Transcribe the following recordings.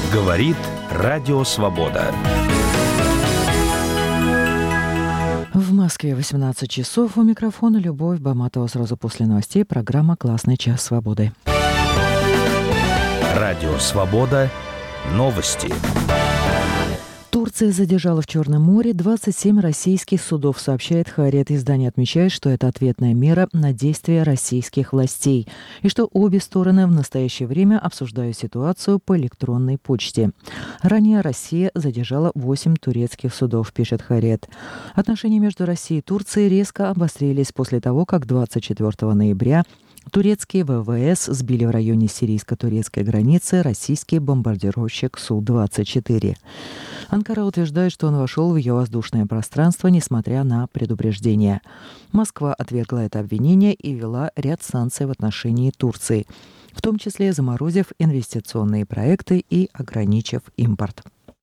Говорит Радио Свобода. В Москве 18 часов. У микрофона Любовь Баматова. Сразу после новостей программа «Классный час свободы». Радио Свобода. Новости. Турция задержала в Черном море 27 российских судов, сообщает Haaret. Издание отмечает, что это ответная мера на действия российских властей и что обе стороны в настоящее время обсуждают ситуацию по электронной почте. Ранее Россия задержала 8 турецких судов, пишет Haaret. Отношения между Россией и Турцией резко обострились после того, как 24 ноября турецкие ВВС сбили в районе сирийско-турецкой границы российский бомбардировщик Су-24. Анкара утверждает, что он вошел в ее воздушное пространство, несмотря на предупреждения. Москва отвергла это обвинение и ввела ряд санкций в отношении Турции, в том числе заморозив инвестиционные проекты и ограничив импорт.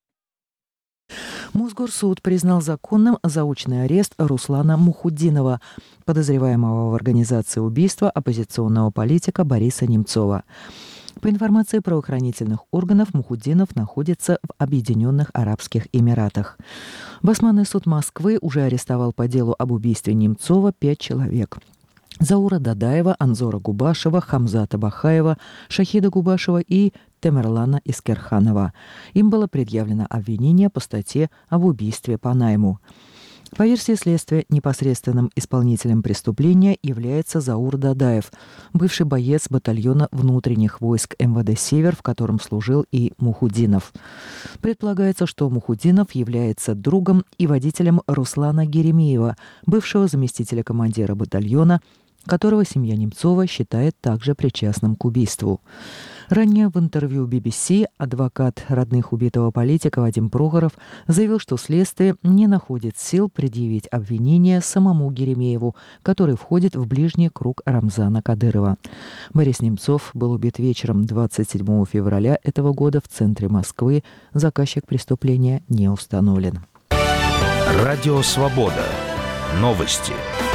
Мосгорсуд признал законным заочный арест Руслана Мухутдинова, подозреваемого в организации убийства оппозиционного политика Бориса Немцова. По информации правоохранительных органов, Мухутдинов находится в Объединенных Арабских Эмиратах. Басманный суд Москвы уже арестовал по делу об убийстве Немцова 5 человек. Заура Дадаева, Анзора Губашева, Хамзата Бахаева, Шахида Губашева и Темирлана Искерханова. Им было предъявлено обвинение по статье об убийстве по найму. По версии следствия, непосредственным исполнителем преступления является Заур Дадаев, бывший боец батальона внутренних войск МВД «Север», в котором служил и Мухутдинов. Предполагается, что Мухутдинов является другом и водителем Руслана Геремеева, бывшего заместителя командира батальона, которого семья Немцова считает также причастным к убийству. Ранее в интервью BBC адвокат родных убитого политика Вадим Прохоров заявил, что следствие не находит сил предъявить обвинение самому Геремееву, который входит в ближний круг Рамзана Кадырова. Борис Немцов был убит вечером 27 февраля этого года в центре Москвы. Заказчик преступления не установлен. Радио Свобода. Новости.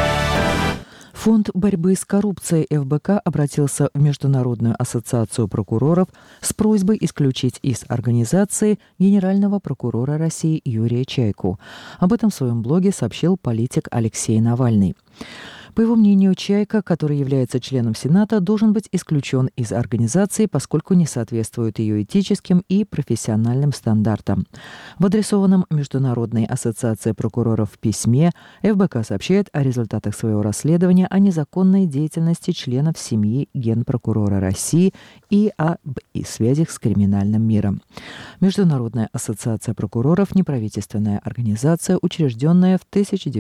Фонд борьбы с коррупцией ФБК обратился в Международную ассоциацию прокуроров с просьбой исключить из организации генерального прокурора России Юрия Чайку. Об этом в своем блоге сообщил политик Алексей Навальный. По его мнению, Чайка, который является членом Сената, должен быть исключен из организации, поскольку не соответствует ее этическим и профессиональным стандартам. В адресованном Международной ассоциации прокуроров письме ФБК сообщает о результатах своего расследования о незаконной деятельности членов семьи Генпрокурора России и об связях с криминальным миром. Международная ассоциация прокуроров – неправительственная организация, учрежденная в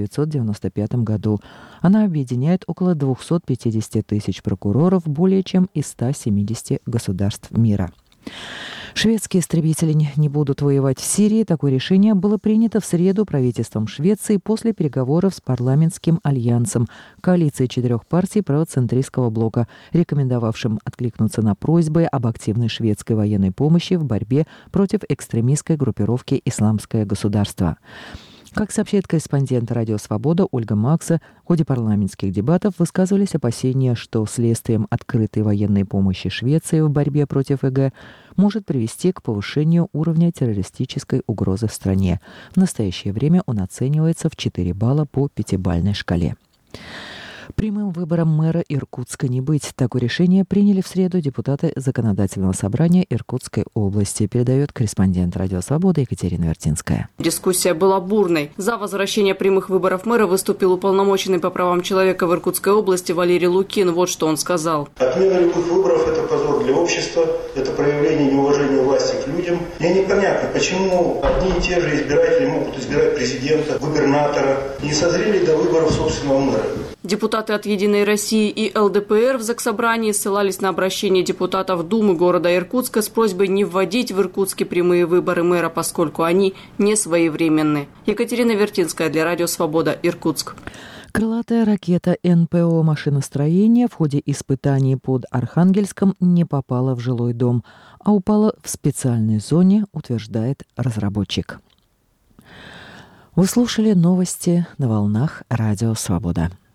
1995 году. Она объединяет около 250 тысяч прокуроров более чем из 170 государств мира. Шведские истребители не будут воевать в Сирии. Такое решение было принято в среду правительством Швеции после переговоров с парламентским альянсом, коалицией 4 партий правоцентристского блока, рекомендовавшим откликнуться на просьбы об активной шведской военной помощи в борьбе против экстремистской группировки «Исламское государство». Как сообщает корреспондент «Радио Свобода» Ольга Макса, в ходе парламентских дебатов высказывались опасения, что следствием открытой военной помощи Швеции в борьбе против ИГ может привести к повышению уровня террористической угрозы в стране. В настоящее время он оценивается в 4 балла по 5-бальной шкале. Прямым выбором мэра Иркутска не быть. Такое решение приняли в среду депутаты Законодательного собрания Иркутской области, передает корреспондент «Радио Свобода» Екатерина Вертинская. Дискуссия была бурной. За возвращение прямых выборов мэра выступил уполномоченный по правам человека в Иркутской области Валерий Лукин. Вот что он сказал. Отмена любых выборов – это позор для общества, это проявление неуважения власти к людям. Мне непонятно, почему одни и те же избиратели могут избирать президента, губернатора, не созрели до выборов собственного мэра. Депутаты от «Единой России» и ЛДПР в Заксобрании ссылались на обращение депутатов Думы города Иркутска с просьбой не вводить в Иркутске прямые выборы мэра, поскольку они не своевременны. Екатерина Вертинская для «Радио Свобода», Иркутск. Крылатая ракета НПО машиностроения в ходе испытаний под Архангельском не попала в жилой дом, а упала в специальной зоне, утверждает разработчик. Вы слушали новости на волнах «Радио Свобода».